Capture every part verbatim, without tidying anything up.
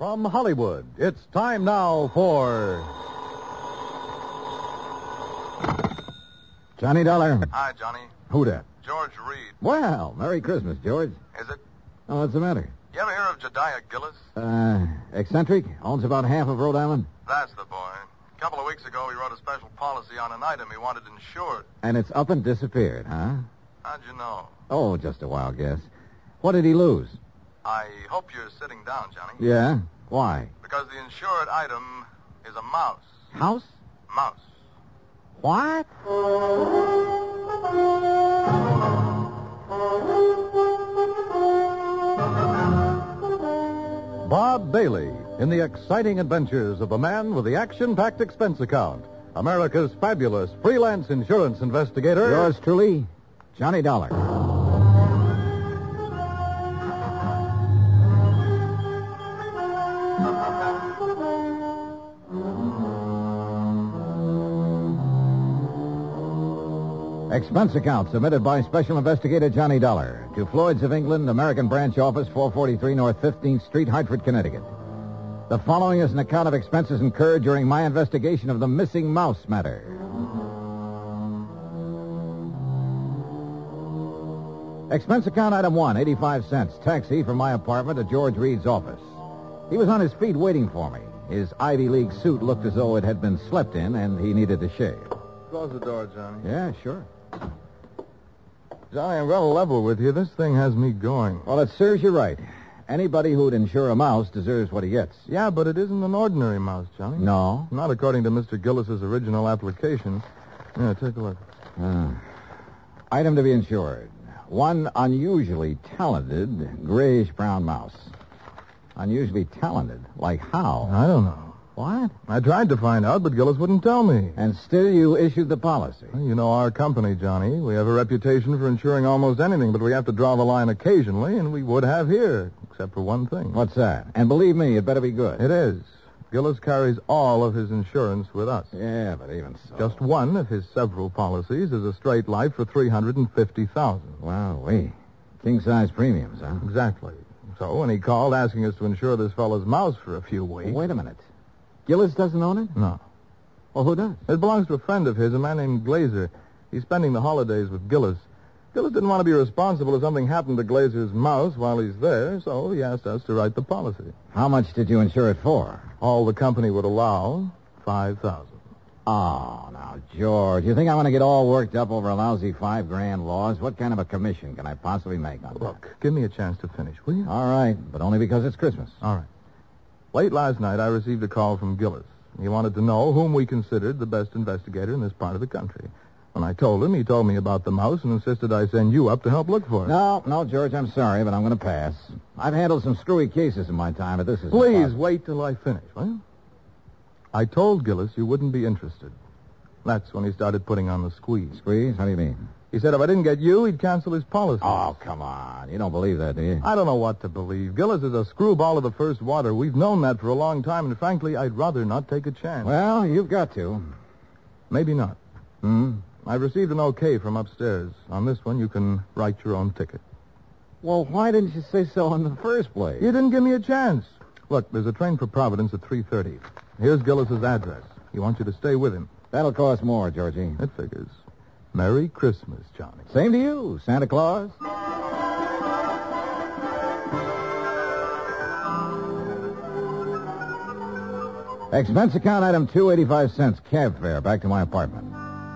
From Hollywood, it's time now for... Johnny Dollar. Hi, Johnny. Who dat? George Reed. Well, Merry Christmas, George. Is it? Oh, what's the matter? You ever hear of Jediah Gillis? Uh, eccentric? Owns about half of Rhode Island? That's the boy. A couple of weeks ago, he wrote a special policy on an item he wanted insured. And it's up and disappeared, huh? How'd you know? Oh, just a wild guess. What did he lose? I hope you're sitting down, Johnny. Yeah? Why? Because the insured item is a mouse. House? Mouse. What? Bob Bailey in the exciting adventures of the man with the action-packed expense account. America's fabulous freelance insurance investigator. Yours truly, Johnny Dollar. Expense account submitted by Special Investigator Johnny Dollar to Floyd's of England, American Branch Office, four forty-three North fifteenth Street, Hartford, Connecticut. The following is an account of expenses incurred during my investigation of the missing mouse matter. Expense account item one, eighty-five cents. Taxi from my apartment to George Reed's office. He was on his feet waiting for me. His Ivy League suit looked as though it had been slept in, and he needed to shave. Close the door, Johnny. Yeah, sure. Johnny, I'm going to level with you. This thing has me going. Well, it serves you right. Anybody who'd insure a mouse deserves what he gets. Yeah, but it isn't an ordinary mouse, Johnny. No? Not according to Mister Gillis's original application. Yeah, take a look. Uh, item to be insured. One unusually talented grayish-brown mouse. Unusually talented? Like how? I don't know. What? I tried to find out, but Gillis wouldn't tell me. And still you issued the policy. Well, you know our company, Johnny. We have a reputation for insuring almost anything, but we have to draw the line occasionally, and we would have here, except for one thing. What's that? And believe me, it better be good. It is. Gillis carries all of his insurance with us. Yeah, but even so. Just one of his several policies is a straight life for three hundred fifty thousand dollars. Wow, we king-size premiums, huh? Exactly. So when he called asking us to insure this fellow's mouse for a few weeks... Wait a minute. Gillis doesn't own it? No. Well, who does? It belongs to a friend of his, a man named Glazer. He's spending the holidays with Gillis. Gillis didn't want to be responsible if something happened to Glazer's mouse while he's there, so he asked us to write the policy. How much did you insure it for? All the company would allow, five thousand dollars. Oh, now, George, you think I'm going to get all worked up over a lousy five grand loss? What kind of a commission can I possibly make on that? Look, give me a chance to finish, will you? All right, but only because it's Christmas. All right. Late last night, I received a call from Gillis. He wanted to know whom we considered the best investigator in this part of the country. When I told him, he told me about the mouse and insisted I send you up to help look for it. No, no, George, I'm sorry, but I'm going to pass. I've handled some screwy cases in my time, but this is... Please, wait till I finish, will you? I told Gillis you wouldn't be interested. That's when he started putting on the squeeze. Squeeze? How do you mean? He said if I didn't get you, he'd cancel his policy. Oh, come on. You don't believe that, do you? I don't know what to believe. Gillis is a screwball of the first water. We've known that for a long time, and frankly, I'd rather not take a chance. Well, you've got to. Maybe not. Hmm? I've received an okay from upstairs. On this one, you can write your own ticket. Well, why didn't you say so in the first place? You didn't give me a chance. Look, there's a train for Providence at three thirty. Here's Gillis's address. He wants you to stay with him. That'll cost more, Georgie. It figures. Merry Christmas, Johnny. Same to you, Santa Claus. Expense account item two, eighty-five cents, cab fare, back to my apartment.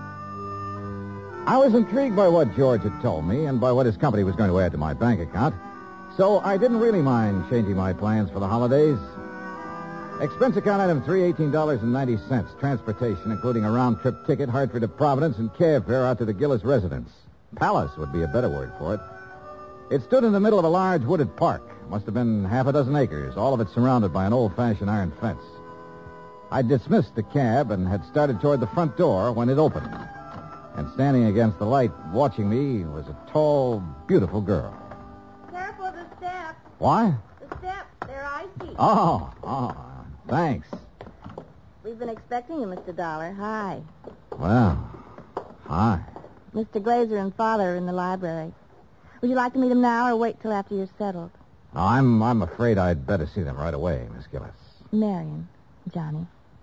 I was intrigued by what George had told me and by what his company was going to add to my bank account, so I didn't really mind changing my plans for the holidays. Expense account item three, eighteen dollars and ninety cents. Transportation, including a round-trip ticket, Hartford to Providence, and cab fare out to the Gillis residence. Palace would be a better word for it. It stood in the middle of a large wooded park. Must have been half a dozen acres, all of it surrounded by an old-fashioned iron fence. I dismissed the cab and had started toward the front door when it opened. And standing against the light, watching me, was a tall, beautiful girl. Careful of the steps. What? The steps, they're icy. Oh, oh, thanks. We've been expecting you, Mister Dollar. Hi. Well, hi. Mister Glazer and Father are in the library. Would you like to meet them now or wait till after you're settled? I'm I'm afraid I'd better see them right away, Miss Gillis. Marion, Johnny.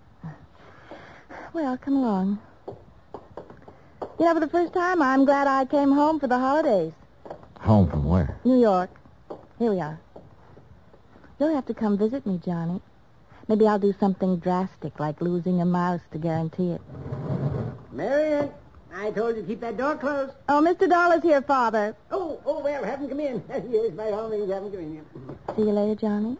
Well, come along. You know, for the first time, I'm glad I came home for the holidays. Home from where? New York. Here we are. You'll have to come visit me, Johnny. Maybe I'll do something drastic, like losing a mouse to guarantee it. Marion, I told you to keep that door closed. Oh, Mister Dollar's here, Father. Oh, oh, well, have him come in. Yes, by all means, have him come in. See you later, Johnny.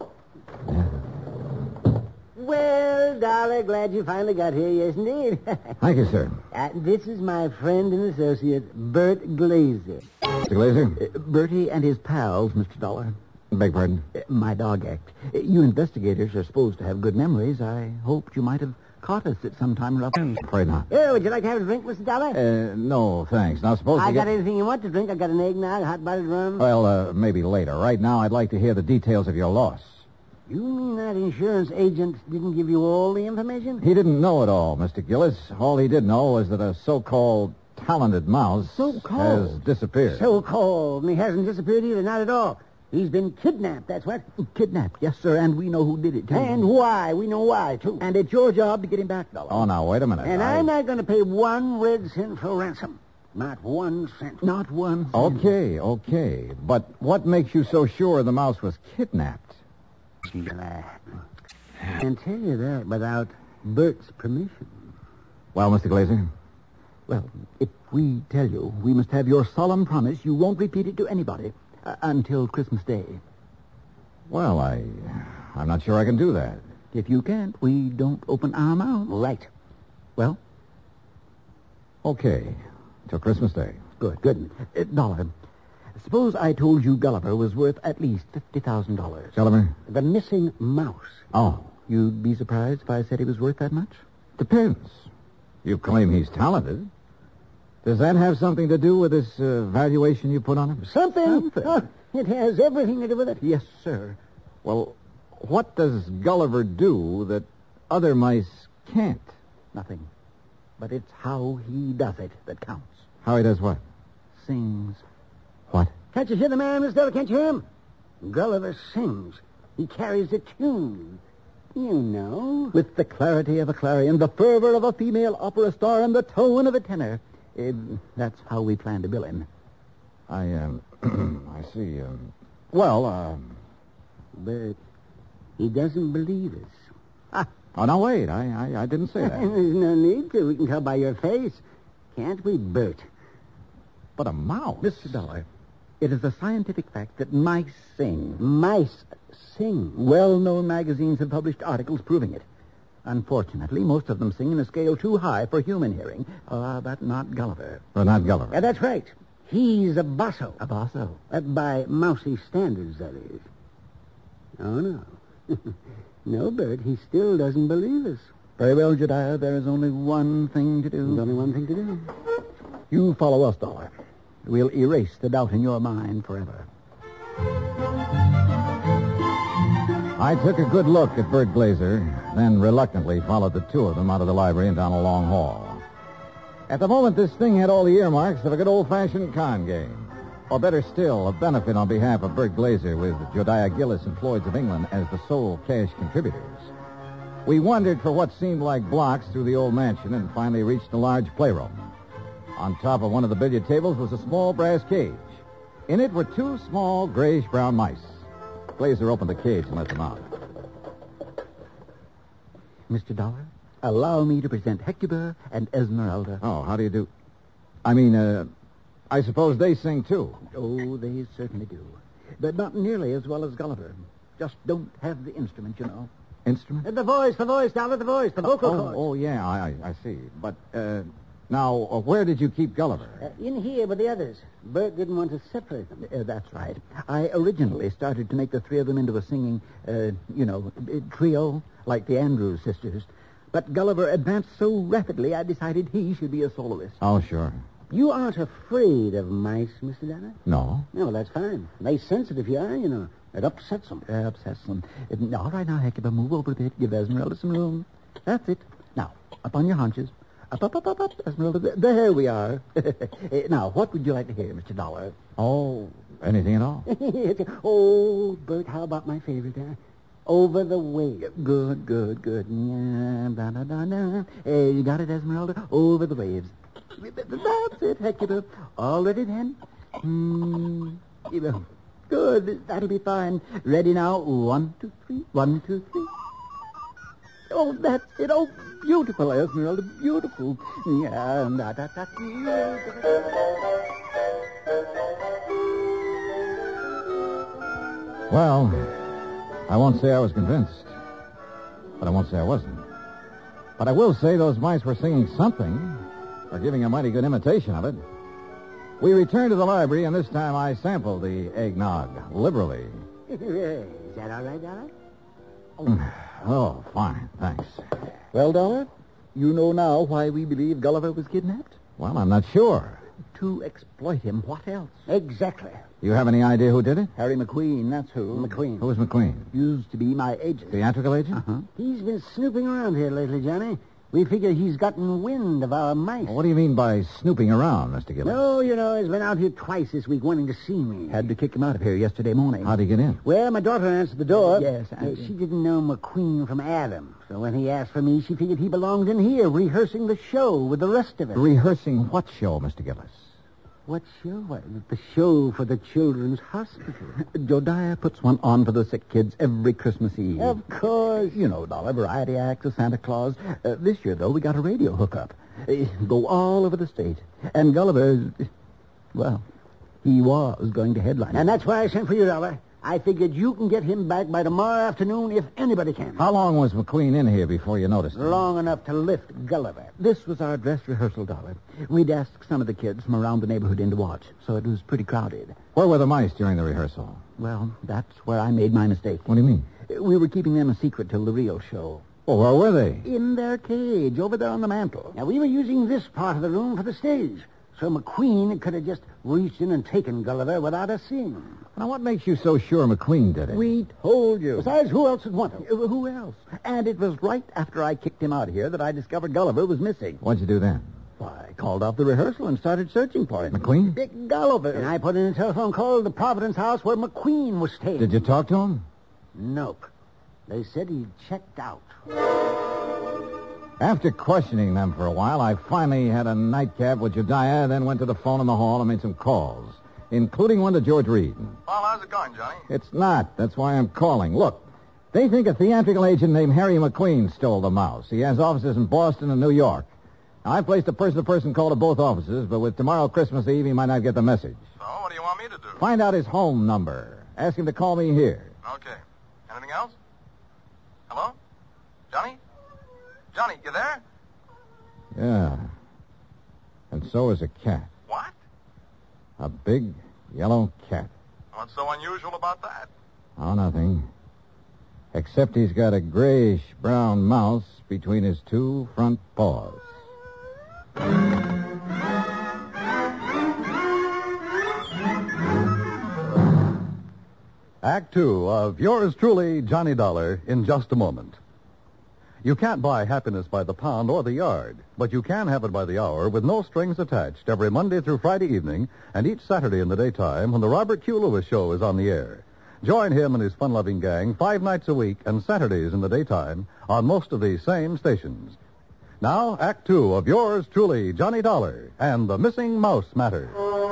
Well, Dollar, glad you finally got here. Yes, indeed. Thank you, sir. Uh, this is my friend and associate, Bert Glazer. Mister Glazer? Uh, Bertie and his pals, Mister Dollar. Beg pardon? Uh, my dog act. Uh, you investigators are supposed to have good memories. I hoped you might have caught us at some time or other. Afraid not. Oh, would you like to have a drink, Mister Dollar? Uh, no, thanks. Now, suppose I we got get... anything you want to drink. I got an eggnog, a hot buttered rum. Well, uh, maybe later. Right now, I'd like to hear the details of your loss. You mean that insurance agent didn't give you all the information? He didn't know it all, Mister Gillis. All he did know was that a so-called talented mouse So-called? has disappeared. So-called. And he hasn't disappeared either, not at all. He's been kidnapped, that's what. Kidnapped, yes, sir, and we know who did it, too. And why. We know why, too. And it's your job to get him back, Dollar. Oh, now, wait a minute. And I... I'm not going to pay one red cent for ransom. Not one cent. Not one cent. Okay, okay. But what makes you so sure the mouse was kidnapped? I can tell you that without Bert's permission. Well, Mister Glazer? Well, if we tell you, we must have your solemn promise you won't repeat it to anybody uh, until Christmas Day. Well, I... I'm not sure I can do that. If you can't, we don't open our mouths. Right. Well? Okay. Till Christmas Day. Good, good. Uh, Dollar, suppose I told you Gulliver was worth at least fifty thousand dollars. Gulliver? The missing mouse. Oh. You'd be surprised if I said he was worth that much? Depends. You claim he's talented. Does that have something to do with this uh, valuation you put on him? Something. Something. Oh, it has everything to do with it. Yes, sir. Well, what does Gulliver do that other mice can't? Nothing. But it's how he does it that counts. How he does what? Sings. What? Can't you hear the man, Miss Della? Can't you hear him? Gulliver sings. He carries a tune. You know. With the clarity of a clarion, the fervor of a female opera star, and the tone of a tenor. Uh, that's how we plan to bill him. I, um, I see. Um, well, um... But he doesn't believe us. Ah. Oh, now, wait. I, I, I didn't say that. There's no need to. We can tell by your face. Can't we, Bert? But a mouse. Mister Dollar, it is a scientific fact that mice sing. Mice sing. Well-known magazines have published articles proving it. Unfortunately, most of them sing in a scale too high for human hearing. Uh, but not Gulliver. Well, not Gulliver. Yeah, that's right. He's a basso. A basso. Uh, by mousy standards, that is. Oh, no. No, Bert, he still doesn't believe us. Very well, Jediah, there is only one thing to do. There's only one thing to do. You follow us, Dollar. We'll erase the doubt in your mind forever. I took a good look at Bert Glazer, then reluctantly followed the two of them out of the library and down a long hall. At the moment, this thing had all the earmarks of a good old-fashioned con game. Or better still, a benefit on behalf of Bert Glazer with Jodiah Gillis and Floyd's of England as the sole cash contributors. We wandered for what seemed like blocks through the old mansion and finally reached a large playroom. On top of one of the billiard tables was a small brass cage. In it were two small grayish-brown mice. Glazer opened the cage and let them out. Mister Dollar, allow me to present Hecuba and Esmeralda. Oh, how do you do? I mean, uh, I suppose they sing, too. Oh, they certainly do. But not nearly as well as Gulliver. Just don't have the instrument, you know. Instrument? Uh, the voice, the voice, down at the voice, the vocal oh, cords. oh, yeah, I, I, I see. But, uh, now, uh, where did you keep Gulliver? Uh, in here with the others. Bert didn't want to separate them. Uh, that's right. I originally started to make the three of them into a singing, uh, you know, trio, like the Andrews sisters. But Gulliver advanced so rapidly, I decided he should be a soloist. Oh, sure. You aren't afraid of mice, Mister Dollar? No. No, that's fine. They sense it if you are, you know. It upsets them. Uh, upsets them. Uh, all right, now, Hecuba, move over a bit. Give Esmeralda some room. That's it. Now, up on your haunches. Up, up, up, up, up, Esmeralda. There we are. uh, now, what would you like to hear, Mister Dollar? Oh, Anything at all? Oh, Bert, how about my favorite, huh? Over the Waves. Good, good, good. Yeah, da, da, da, da. Hey, you got it, Esmeralda? Over the Waves. That's it, Hecuba. All ready then? Hmm. Good, that'll be fine. Ready now? One, two, three. One, two, three. Oh, that's it. Oh, beautiful, Esmeralda. Beautiful. Yeah, da, da, da, da. Well, I won't say I was convinced, but I won't say I wasn't. But I will say those mice were singing something, or giving a mighty good imitation of it. We returned to the library, and this time I sampled the eggnog liberally. Is that all right, Dollar? Oh, fine, thanks. Well, Dollar, you know now why we believe Gulliver was kidnapped? Well, I'm not sure. To exploit him. What else? Exactly. You have any idea who did it? Harry McQueen, that's who. McQueen. Who was McQueen? Used to be my agent. Theatrical agent? Uh-huh. He's been snooping around here lately, Johnny. We figure he's gotten wind of our mice. Well, what do you mean by snooping around, Mister Gillis? No, you know, he's been out here twice this week wanting to see me. Had to kick him out of here yesterday morning. How'd he get in? Well, my daughter answered the door. Yes, I- Uh, she didn't know McQueen from Adam. So when he asked for me, she figured he belonged in here, rehearsing the show with the rest of us. Rehearsing what show, Mister Gillis? What show? What, the show for the Children's Hospital. Jodiah puts one on for the sick kids every Christmas Eve. Of course. You know, Dollar, variety acts, a Santa Claus. Uh, this year, though, we got a radio hookup. Uh, go all over the state. And Gulliver, well, he was going to headline. And that's why I sent for you, Dollar. I figured you can get him back by tomorrow afternoon if anybody can. How long was McQueen in here before you noticed him? Long enough to lift Gulliver. This was our dress rehearsal, Dollar. We'd asked some of the kids from around the neighborhood in to watch, so it was pretty crowded. Where were the mice during the rehearsal? Well, that's where I made my mistake. What do you mean? We were keeping them a secret till the real show. Oh, where were they? In their cage, over there on the mantel. Now, we were using this part of the room for the stage, so McQueen could have just reached in and taken Gulliver without us seeing him. Now, what makes you so sure McQueen did it? We told you. Besides, who else would want him? Uh, Who else? And it was right after I kicked him out of here that I discovered Gulliver was missing. What'd you do then? Why, I called off the rehearsal and started searching for him. McQueen? Big Gulliver. And I put in a telephone call to the Providence house where McQueen was staying. Did you talk to him? Nope. They said he checked out. After questioning them for a while, I finally had a nightcap with Jediah, then went to the phone in the hall and made some calls, including one to George Reed. Well, how's it going, Johnny? It's not. That's why I'm calling. Look, they think a theatrical agent named Harry McQueen stole the mouse. He has offices in Boston and New York. Now, I placed a person-to-person call to both offices, but with tomorrow Christmas Eve, he might not get the message. So, what do you want me to do? Find out his home number. Ask him to call me here. Okay. Anything else? Hello? Johnny? Johnny, you there? Yeah. And so is a cat. What? A big yellow cat. What's so unusual about that? Oh, nothing. Except he's got a grayish-brown mouse between his two front paws. Act two of yours truly, Johnny Dollar, in just a moment. You can't buy happiness by the pound or the yard, but you can have it by the hour with no strings attached every Monday through Friday evening and each Saturday in the daytime when the Robert Q. Lewis Show is on the air. Join him and his fun-loving gang five nights a week and Saturdays in the daytime on most of these same stations. Now, Act two of yours truly, Johnny Dollar, and the Missing Mouse Matter.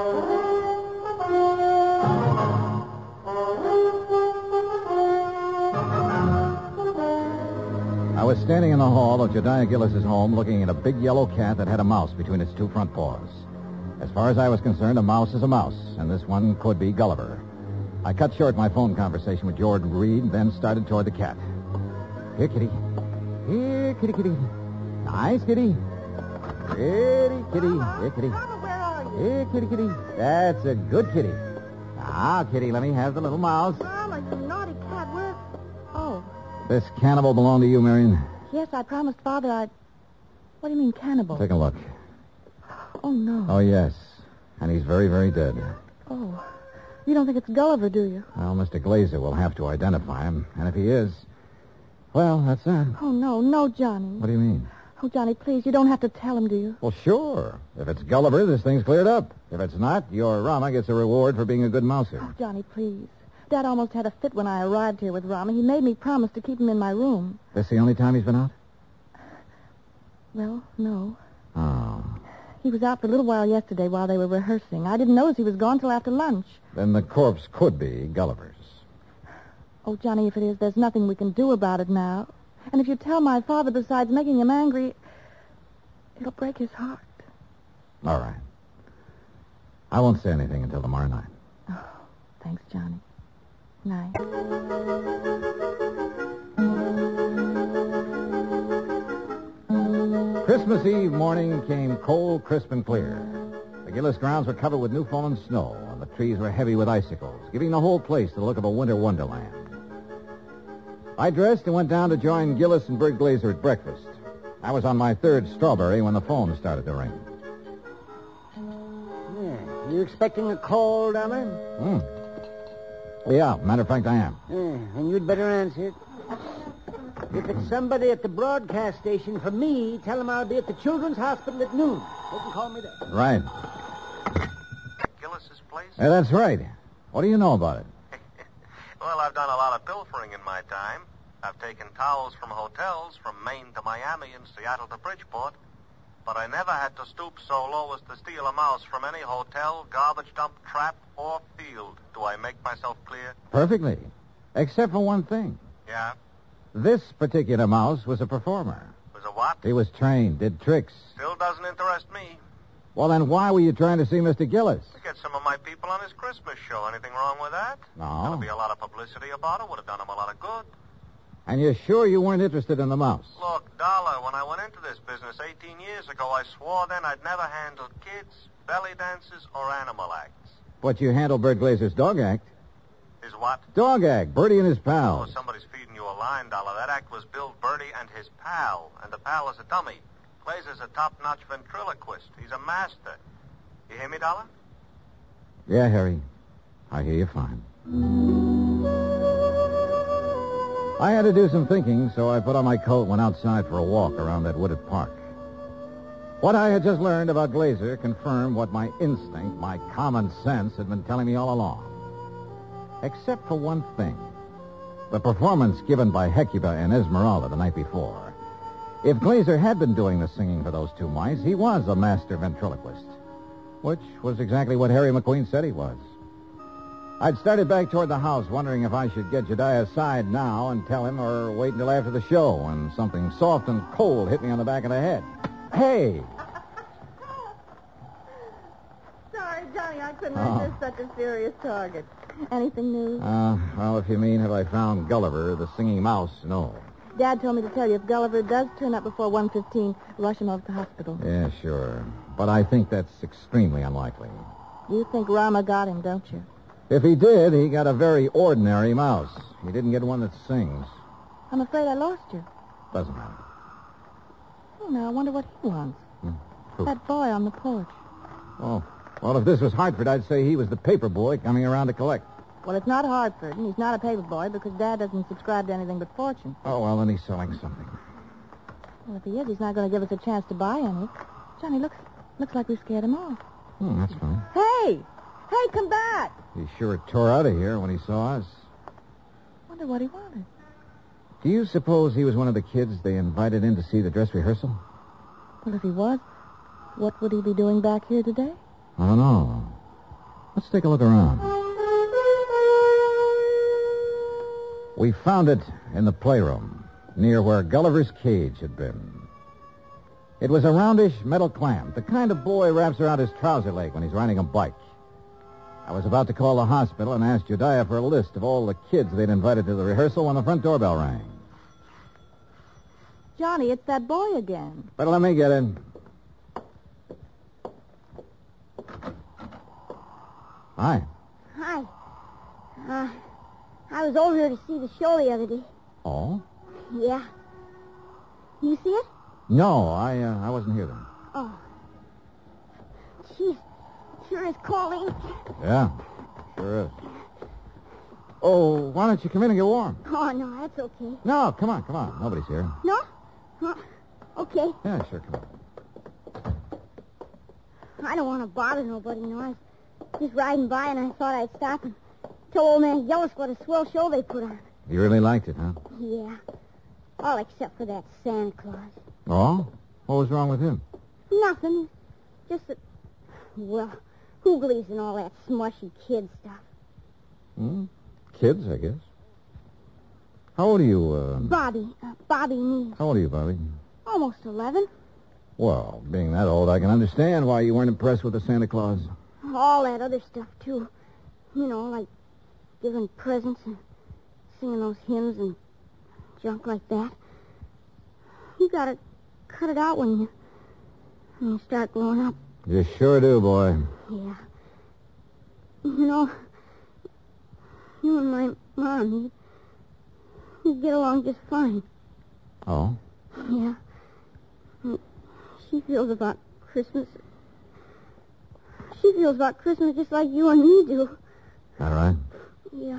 I was standing in the hall of Jediah Gillis's home looking at a big yellow cat that had a mouse between its two front paws. As far as I was concerned, a mouse is a mouse, and this one could be Gulliver. I cut short my phone conversation with George Reed, then started toward the cat. Here, kitty. Here, kitty, kitty. Nice, kitty. Kitty, kitty. Here, kitty. Where are you? Here, kitty, kitty. That's a good kitty. Now, kitty, let me have the little mouse. Mama, you naughty cat. Where? Oh, This cannibal belong to you, Marion? yes, I promised Father I'd... What do you mean, cannibal? Take a look. Oh, no. Oh, yes. And he's very, very dead. Oh, you don't think it's Gulliver, do you? Well, Mister Glazer will have to identify him. And if he is, well, that's that. Oh, no, no, Johnny. What do you mean? Oh, Johnny, please, you don't have to tell him, do you? Well, sure. If it's Gulliver, this thing's cleared up. If it's not, your Rama gets a reward for being a good mouser. Oh, Johnny, please. Dad almost had a fit when I arrived here with Rama. He made me promise to keep him in my room. This the only time he's been out? Well, no. Oh. He was out for a little while yesterday while they were rehearsing. I didn't notice he was gone till after lunch. Then the corpse could be Gulliver's. Oh, Johnny, if it is, there's nothing we can do about it now. And if you tell my father, besides making him angry, it'll break his heart. All right. I won't say anything until tomorrow night. Oh, thanks, Johnny. Night. Christmas Eve morning came cold, crisp, and clear. The Gillis grounds were covered with new fallen snow, and the trees were heavy with icicles, giving the whole place the look of a winter wonderland. I dressed and went down to join Gillis and Bert Glazer at breakfast. I was on my third strawberry when the phone started to ring. Yeah. You expecting a call, Dollar? Hmm. Yeah, matter of fact, I am. Yeah, and you'd better answer it. If it's somebody at the broadcast station for me, tell them I'll be at the Children's Hospital at noon. They can call me there. Right. Gillis's place? Yeah, that's right. What do you know about it? Well, I've done a lot of pilfering in my time. I've taken towels from hotels from Maine to Miami and Seattle to Bridgeport. But I never had to stoop so low as to steal a mouse from any hotel, garbage dump, trap, or field. Do I make myself clear? Perfectly. Except for one thing. Yeah? This particular mouse was a performer. Was a what? He was trained, did tricks. Still doesn't interest me. Well, then why were you trying to see Mister Gillis? To get some of my people on his Christmas show. Anything wrong with that? No. There'll be a lot of publicity about it. Would have done him a lot of good. And you're sure you weren't interested in the mouse? Look, Dollar, when I went into this business eighteen years ago, I swore then I'd never handled kids, belly dances, or animal acts. But you handled Bert Glazer's dog act. His what? Dog act, Bertie and his Oh, pals. somebody's feeding you a line, Dollar. That act was Bill Bertie and his pal, and the pal is a dummy. Glazer's a top-notch ventriloquist. He's a master. You hear me, Dollar? Yeah, Harry. I hear you fine. I had to do some thinking, so I put on my coat and went outside for a walk around that wooded park. What I had just learned about Glazer confirmed what my instinct, my common sense, had been telling me all along. Except for one thing. The performance given by Hecuba and Esmeralda the night before. If Glazer had been doing the singing for those two mice, he was a master ventriloquist. Which was exactly what Harry McQueen said he was. I'd started back toward the house, wondering if I should get Jediah aside now and tell him or wait until after the show when something soft and cold hit me on the back of the head. Hey! Sorry, Johnny, I couldn't Oh. resist such a serious target. Anything new? Uh, well, if you mean have I found Gulliver, the singing mouse, no. Dad told me to tell you if Gulliver does turn up before one fifteen, rush him over to the hospital. Yeah, sure. But I think that's extremely unlikely. You think Rama got him, don't you? If he did, he got a very ordinary mouse. He didn't get one that sings. I'm afraid I lost you. Doesn't matter. Oh, now, I wonder what he wants. Hmm. Who? That boy on the porch. Oh, well, if this was Hartford, I'd say he was the paper boy coming around to collect. Well, it's not Hartford, and he's not a paper boy because Dad doesn't subscribe to anything but Fortune. Oh, well, then he's selling something. Well, if he is, he's not going to give us a chance to buy any. Johnny, looks looks like we scared him off. Hmm, that's fine. Hey! Hey, come back! He sure tore out of here when he saw us. Wonder what he wanted. Do you suppose he was one of the kids they invited in to see the dress rehearsal? Well, if he was, what would he be doing back here today? I don't know. Let's take a look around. We found it in the playroom, near where Gulliver's cage had been. It was a roundish metal clamp, the kind a boy wraps around his trouser leg when he's riding a bike. I was about to call the hospital and ask Jediah for a list of all the kids they'd invited to the rehearsal when the front doorbell rang. Johnny, it's that boy again. Better let me get in. Hi. Hi. Uh, I was over here to see the show the other day. Oh? Yeah. You see it? No, I uh, I wasn't here then. Oh. Geez, sure is cold. Yeah, sure is. Oh, why don't you come in and get warm? Oh, no, that's okay. No, come on, come on. Nobody's here. No? Huh. Okay. okay? Yeah, sure, come on. I don't want to bother nobody, you know. I was just riding by and I thought I'd stop and tell old man Gillis what a swell show they put on. You really liked it, huh? Yeah. All except for that Santa Claus. Oh? What was wrong with him? Nothing. Just that, well, who believes in all that smushy kid stuff? Hmm? Kids, I guess. How old are you, uh... Bobby. Uh, Bobby Neal. How old are you, Bobby? Almost eleven. Well, being that old, I can understand why you weren't impressed with the Santa Claus. All that other stuff, too. You know, like giving presents and singing those hymns and junk like that. You gotta cut it out when you, when you start growing up. You sure do, boy. Yeah. You know, you and my mom, you, you get along just fine. Oh? Yeah. She feels about Christmas. She feels about Christmas just like you and me do. All right. Yeah.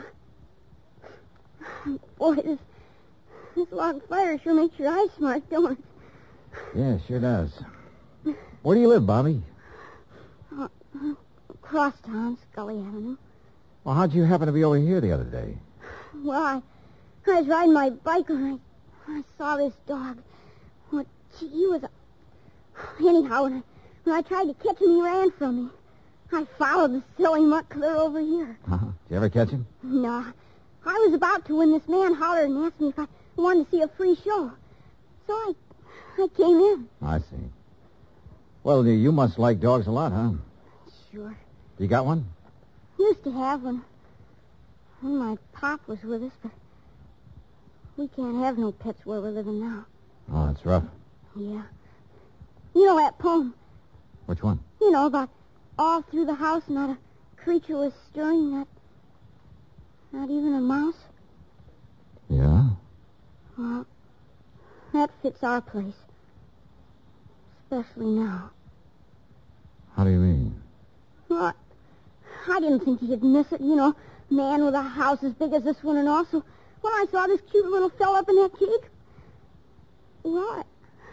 Boy, this, this log fire sure makes your eyes smart, don't it? Yeah, sure does. Where do you live, Bobby? Uh, across town, Scully Avenue. Well, how'd you happen to be over here the other day? Well, I, I was riding my bike and I, I saw this dog. Well, gee, he was a... Anyhow, when I, when I tried to catch him, he ran from me. I followed the silly mutt clear over here. Uh-huh. Did you ever catch him? No. I was about to when this man hollered and asked me if I wanted to see a free show. So I, I came in. I see. Well, you must like dogs a lot, huh? Sure. You got one? Used to have one. When my pop was with us, but we can't have no pets where we're living now. Oh, that's rough. Yeah. You know that poem? Which one? You know, about all through the house not a creature was stirring, not, not even a mouse? Yeah? Well, that fits our place. Especially now. How do you mean? Well, I didn't think you'd miss it, you know. Man with a house as big as this one and all. So when I saw this cute little fella up in that cake, well, I,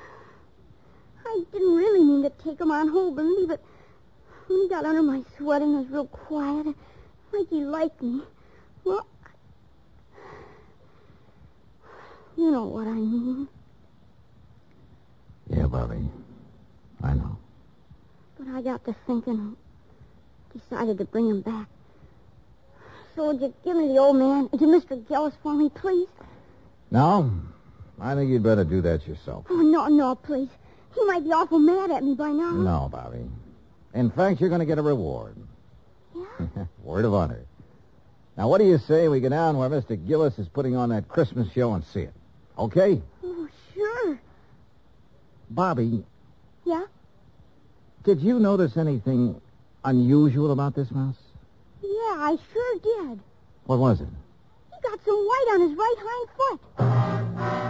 I didn't really mean to take him on whole, Bimby, but when he got under my sweater and was real quiet, like he liked me, well, you know what I mean. Yeah, Bobby. I know. But I got to thinking and decided to bring him back. So would you give me the old man, to Mister Gillis for me, please? No, I think you'd better do that yourself. Oh, no, no, please. He might be awful mad at me by now. No, Bobby. In fact, you're going to get a reward. Yeah? Word of honor. Now, what do you say we go down where Mister Gillis is putting on that Christmas show and see it? Okay? Oh, sure. Bobby, Yeah? did you notice anything unusual about this mouse? Yeah, I sure did. What was it? He got some white on his right hind foot.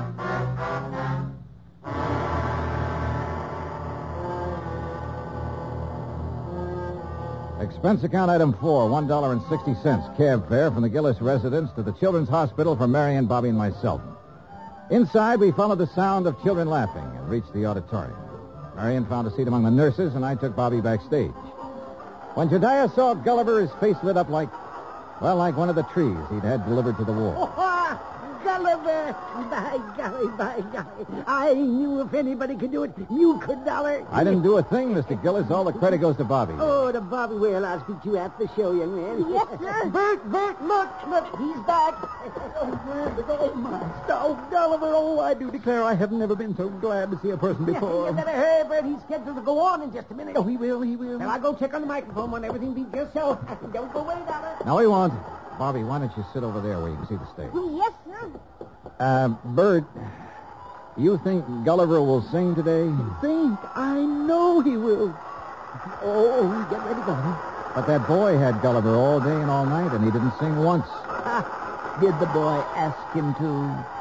Expense account item four, one dollar and sixty cents. Cab fare from the Gillis residence to the Children's Hospital for Marion, Bobby, and myself. Inside, we followed the sound of children laughing and reached the auditorium. Marion found a seat among the nurses, and I took Bobby backstage. When Jediah saw Gulliver, his face lit up like, well, like one of the trees he'd had delivered to the war. Oh, Gulliver! By golly, by golly. I knew if anybody could do it, you could, Dollar. I didn't do a thing, Mister Gillis. All the credit goes to Bobby. Oh, to Bobby. Well, I'll speak to you at the show, young man. Yes, sir. Bert, Bert, look, look, he's back. Oh, Bert, oh, my oh, Gulliver, oh, I do declare I have never been so glad to see a person before. You better hurry, Bert. He's scheduled to go on in just a minute. Oh, he will, he will. Well, I'll go check on the microphone when everything be just so. Don't go away, Dollar. No, he won't. Bobby, why don't you sit over there where you can see the stage? Yes, sir. Uh, Bert, you think Gulliver will sing today? Think? I know he will. Oh, get ready, Bobby. But that boy had Gulliver all day and all night, and he didn't sing once. Ah, did the boy ask him to?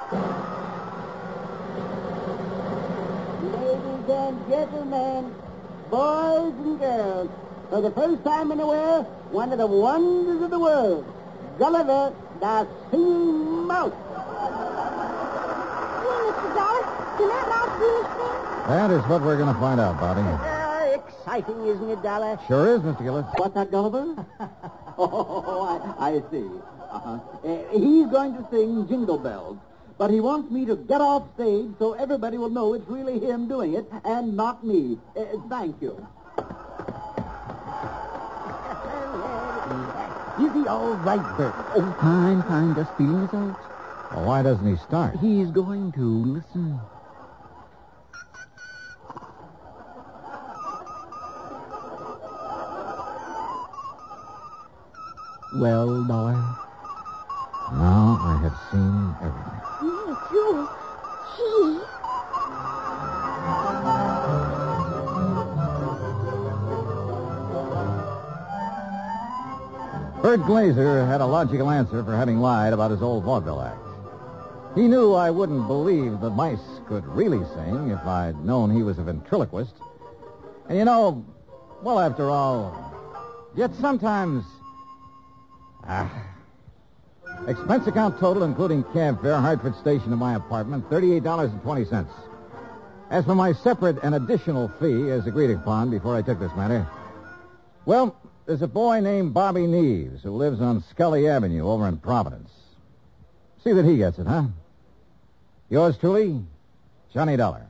Ladies and gentlemen, boys and girls, for the first time in the world, one of the wonders of the world, Gulliver, the Singing Mouse. Hey, Mister Dollar, can that mouse really sing? That is what we're going to find out, Bobby. Uh, exciting, isn't it, Dollar? Sure is, Mister Gillis. What's that, Gulliver? oh, I, I see. Uh-huh. Uh, he's going to sing Jingle Bells, but he wants me to get off stage so everybody will know it's really him doing it and not me. Uh, thank you. Is he all right, Bert? Oh, fine, fine. Just feeling his out. Well, why doesn't he start? He's going to. Listen. Well, Dollar? Now I have seen everything. Yeah, Joe. Gee. Bert Glazer had a logical answer for having lied about his old vaudeville act. He knew I wouldn't believe the mice could really sing if I'd known he was a ventriloquist. And you know, well, after all, yet sometimes... Ah. Expense account total, including cab fare, Hartford Station to my apartment, thirty-eight dollars and twenty cents. As for my separate and additional fee, as agreed upon before I took this matter, well, there's a boy named Bobby Neves who lives on Scully Avenue over in Providence. See that he gets it, huh? Yours truly, Johnny Dollar.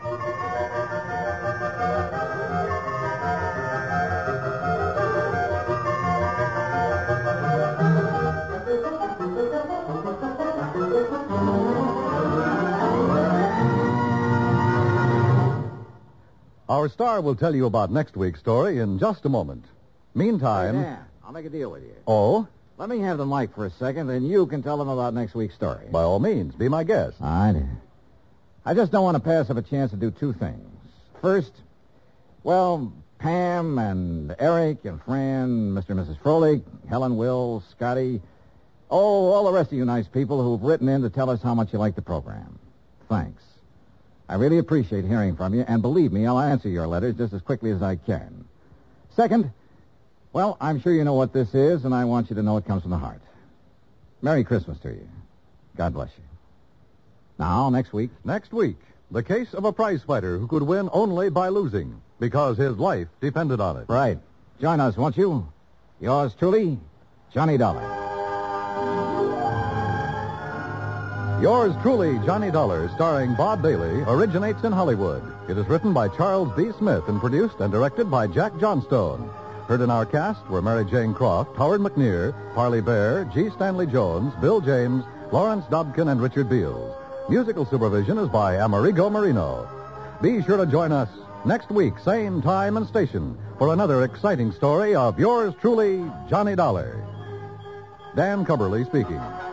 Our star will tell you about next week's story in just a moment. Meantime... Hey, Dan, I'll make a deal with you. Oh? Let me have the mic for a second, then you can tell them about next week's story. By all means, be my guest. All right. I just don't want to pass up a chance to do two things. First, well, Pam and Eric and Fran, Mister and Missus Froelich, Helen, Will, Scotty, oh, all the rest of you nice people who've written in to tell us how much you like the program. Thanks. I really appreciate hearing from you, and believe me, I'll answer your letters just as quickly as I can. Second, well, I'm sure you know what this is, and I want you to know it comes from the heart. Merry Christmas to you. God bless you. Now, next week. Next week, the case of a prize fighter who could win only by losing, because his life depended on it. Right. Join us, won't you? Yours truly, Johnny Dollar. Yours truly, Johnny Dollar, starring Bob Bailey, originates in Hollywood. It is written by Charles B. Smith and produced and directed by Jack Johnstone. Heard in our cast were Mary Jane Croft, Howard McNear, Parley Bear, G. Stanley Jones, Bill James, Lawrence Dobkin, and Richard Beals. Musical supervision is by Amerigo Marino. Be sure to join us next week, same time and station, for another exciting story of yours truly, Johnny Dollar. Dan Cubberly speaking.